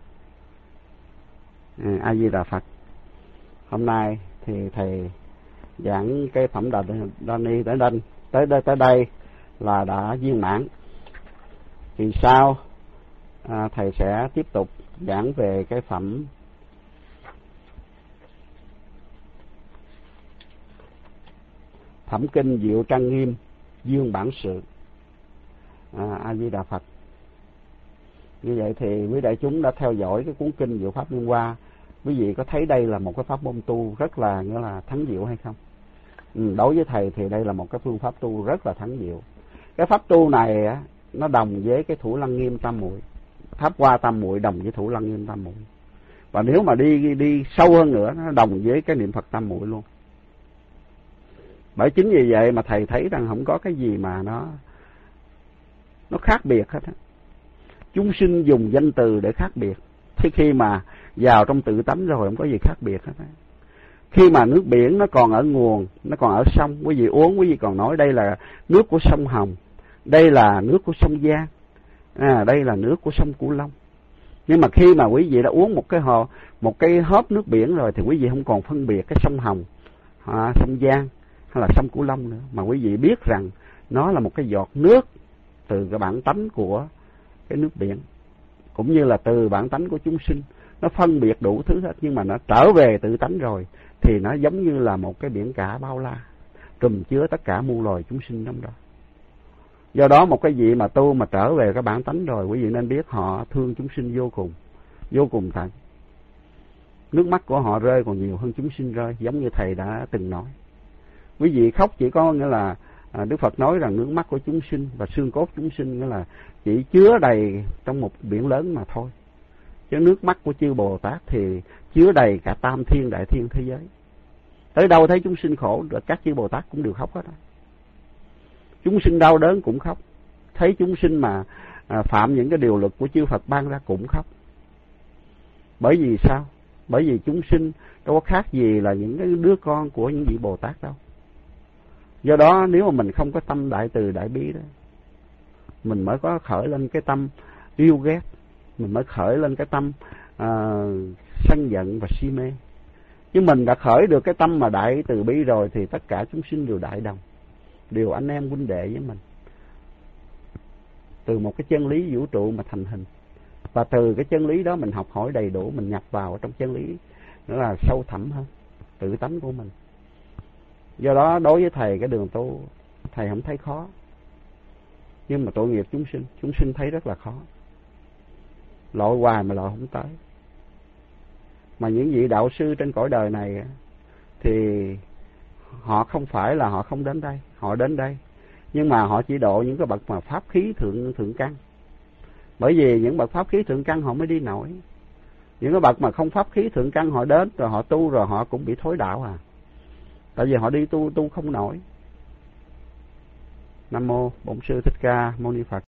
À, A Di Đà Phật. Hôm nay thì thầy giảng cái phẩm Đà Đa Ni tới đây, tới đây tới đây là đã viên mãn. Thì sau à, thầy sẽ tiếp tục giảng về cái phẩm Thẩm Kinh Diệu Trang Nghiêm Dương Bản Sự. à, A Di Đà Phật. Như vậy thì quý đại chúng đã theo dõi cái cuốn kinh Diệu Pháp Liên Hoa. Quý vị có thấy đây là một cái pháp môn tu rất là, nghĩa là thắng diệu hay không? Ừ, đối với thầy thì đây là một cái phương pháp tu rất là thắng diệu. Cái pháp tu này á, nó đồng với cái Thủ Lăng Nghiêm Tam Muội, Pháp Hoa Tam Muội đồng với Thủ Lăng Nghiêm Tam Muội. Và nếu mà đi đi sâu hơn nữa, nó đồng với cái niệm Phật Tam Muội luôn. Bởi chính vì vậy mà thầy thấy rằng không có cái gì mà nó nó khác biệt hết á. Chúng sinh dùng danh từ để khác biệt, thế khi mà vào trong tự tánh rồi không có gì khác biệt hết á. Khi mà nước biển nó còn ở nguồn, nó còn ở sông, quý vị uống, quý vị còn nói đây là nước của sông Hồng, đây là nước của sông Giang, à, đây là nước của sông Cửu Long. Nhưng mà khi mà quý vị đã uống một cái hồ, một cái hớp nước biển rồi thì quý vị không còn phân biệt cái sông Hồng, à, sông Giang hay là sông Cửu Long nữa, mà quý vị biết rằng nó là một cái giọt nước từ cái bản tánh của cái nước biển, cũng như là từ bản tánh của chúng sinh. Nó phân biệt đủ thứ hết, nhưng mà nó trở về tự tánh rồi thì nó giống như là một cái biển cả bao la, trùm chứa tất cả muôn loài chúng sinh trong đó. Do đó một cái vị mà tu mà trở về cái bản tánh rồi, quý vị nên biết họ thương chúng sinh vô cùng, vô cùng tận. Nước mắt của họ rơi còn nhiều hơn chúng sinh rơi, giống như Thầy đã từng nói. Quý vị khóc chỉ có nghĩa là à, Đức Phật nói rằng nước mắt của chúng sinh và xương cốt chúng sinh nghĩa là chỉ chứa đầy trong một biển lớn mà thôi. Chứ nước mắt của chư Bồ Tát thì chứa đầy cả tam thiên đại thiên thế giới. Tới đâu thấy chúng sinh khổ, các chư Bồ Tát cũng đều khóc hết đó. Chúng sinh đau đớn cũng khóc, thấy chúng sinh mà à, phạm những cái điều luật của chư Phật ban ra cũng khóc. Bởi vì sao? Bởi vì chúng sinh đâu có khác gì là những cái đứa con của những vị Bồ Tát đâu. Do đó nếu mà mình không có tâm đại từ đại bi đó, mình mới có khởi lên cái tâm yêu ghét, mình mới khởi lên cái tâm à, sân giận và si mê. Chứ mình đã khởi được cái tâm mà đại từ bi rồi thì tất cả chúng sinh đều đại đồng, đều anh em huynh đệ với mình, từ một cái chân lý vũ trụ mà thành hình. Và từ cái chân lý đó mình học hỏi đầy đủ, mình nhập vào trong chân lý nữa là sâu thẳm hơn tự tánh của mình. Do đó đối với Thầy cái đường tu, Thầy không thấy khó, nhưng mà tội nghiệp chúng sinh, chúng sinh thấy rất là khó, lội hoài mà lội không tới. Mà những vị đạo sư trên cõi đời này thì họ không phải là họ không đến đây, họ đến đây, nhưng mà họ chỉ độ những cái bậc mà pháp khí thượng thượng căn. Bởi vì những bậc pháp khí thượng căn họ mới đi nổi. Những cái bậc mà không pháp khí thượng căn họ đến rồi họ tu rồi họ cũng bị thối đạo à. Tại vì họ đi tu tu không nổi. Nam mô Bổn Sư Thích Ca Mâu Ni Phật.